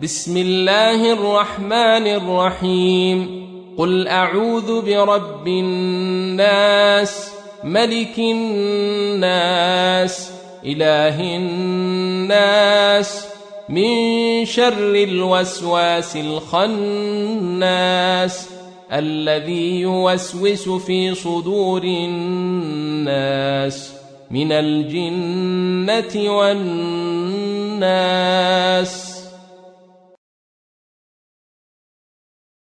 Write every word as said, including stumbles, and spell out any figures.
بسم الله الرحمن الرحيم قل أعوذ برب الناس ملك الناس إله الناس من شر الوسواس الخناس الذي يوسوس في صدور الناس من الجنة والناس.